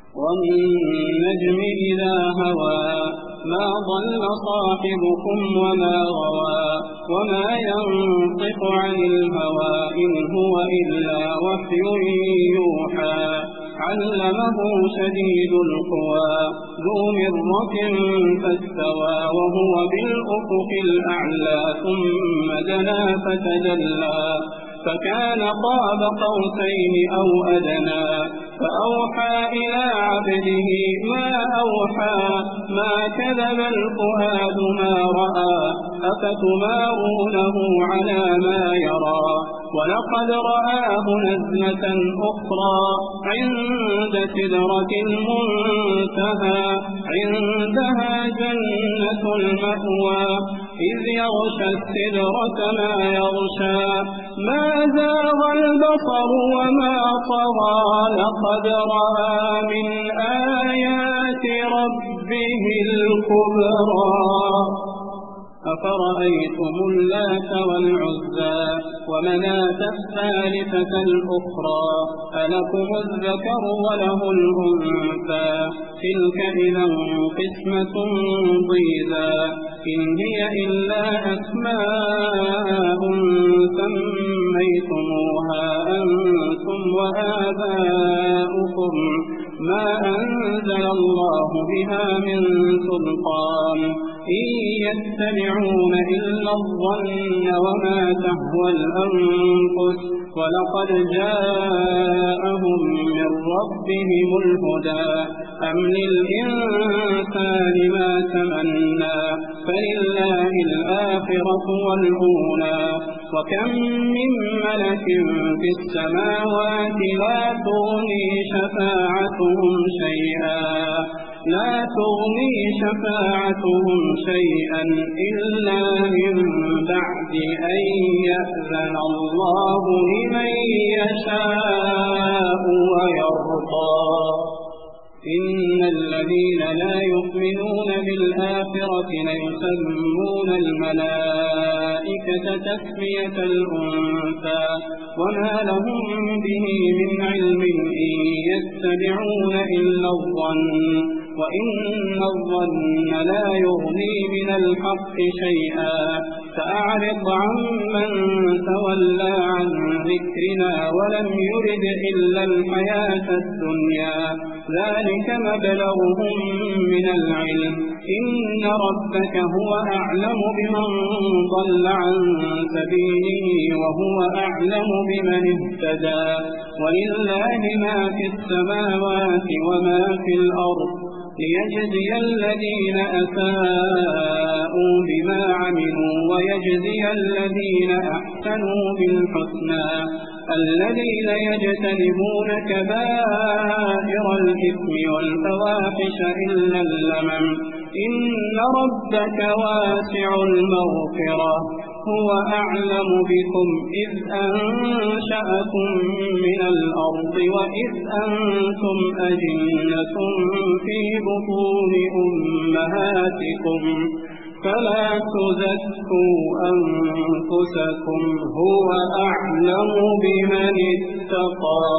والنجم إذا هوى ما ضل صاحبكم وما غوى وما ينطق عن الهوى إن هو إلا وحي يوحى علمه شديد القوى ذو مرة فاستوى وهو بالأفق الأعلى ثم دنا فتدلى فكان قاب قوسين أو أدنى فأوحى إلى عبده ما أوحى ما كذب الفؤاد ما رأى أفتمارونه على ما يرى ولقد رآه نزلة أخرى عند سدرة المنتهى عندها جنة المأوى إذ يغشى السدرة ما يغشى ما زاغ البصر وما طغى لقد رأى من آيات ربه الكبرى أفرأيتم اللات والعزى ومناة الثالثة الأخرى ألكم الذكر وله الأنثى تلك إذا قسمة ضيزى إن هي إلا أسماء سميتموها أنتم وآباؤكم ما أنزل الله بها من سلطان إن يتبعون إلا الظن وما تهوى الأنفس ولقد جاءهم من ربهم الهدى أم للإنسان ما تمنى فلله الآخرة والأولى وكم من ملك في السماوات لا تغني شفاعتهم شيئا إلا من بعد أن يأذن الله لمن يشاء ويرضى إن الذين لا يؤمنون بالآخرة ليسمون الملائكة تسمية الأنثى وما لهم به من علم إن يتبعون إلا الظن وإن الظن لا يغني من الحق شيئا فأعرض عمن تولى عن ذكرنا ولم يرد إلا الحياة الدنيا ذلك مبلغهم من العلم إن ربك هو أعلم بمن ضل عن سبيله وهو أعلم بمن اهتدى ولله ما في السماوات وما في الأرض ليجزي الذين أساءوا بما عملوا ويجزي الذين أحسنوا بالحسنى الذين يجتنبون كبائر الإثم والفواحش إلا اللمم إن ربك واسع المغفرة هو أعلم بكم إذ أنشأكم من الأرض وإذ أنتم أجنة في بطون أمهاتكم فلا تزكوا أنفسكم هو أعلم بمن اتقى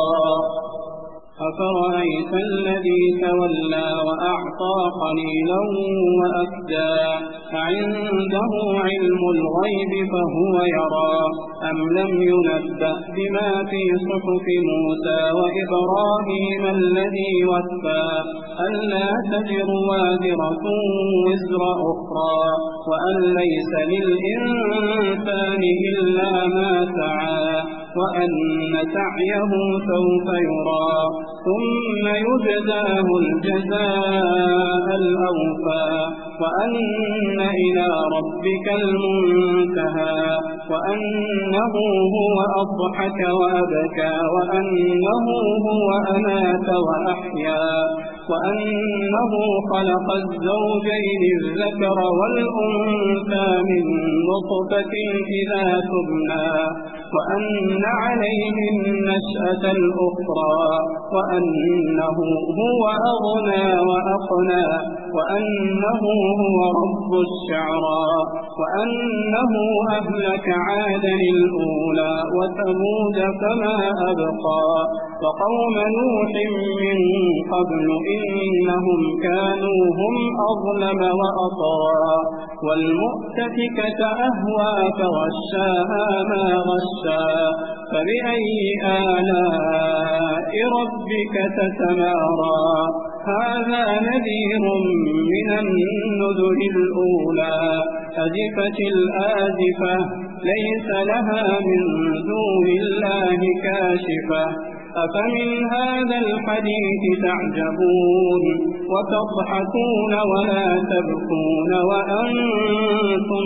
أفرأيت الذي تولى وأعطى قليلا وأكدى عنده علم الغيب فهو يرى أم لم ينبأ بما في صحف موسى وإبراهيم الذي وفى ألا تزر وازرة وزر أخرى وأن ليس للإنسان إلا ما سعى وأن سعيه سوف يرى ثم يجزاه الجزاء الأوفى وأن إلى ربك المنتهى وأنه هو أضحك وأبكى وأنه هو أمات وأحيا وأنه خلق الزوجين الذكر والأنثى من نطفة إذا تبنى وأن عليه النشأة الأخرى وأنه هو أغنى وأقنى وأنه هو رب الشعرى وأنه أهلك عادا الأولى وثمود فما أبقى وقوم نوح من قبل إنهم كانوا هم أظلم وأطغى والمؤتفكة أهوى فغشاها ما غشا فبأي آلاء ربك تتمارى هذا نذير من النذر الأولى أزفت الآزفة ليس لها من دون الله كاشفة أفمن هذا الحديث تعجبون وتضحكون ولا تبكون وأنتم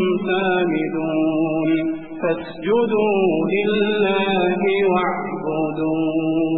سامدون فاسجدوا لله واعبدوا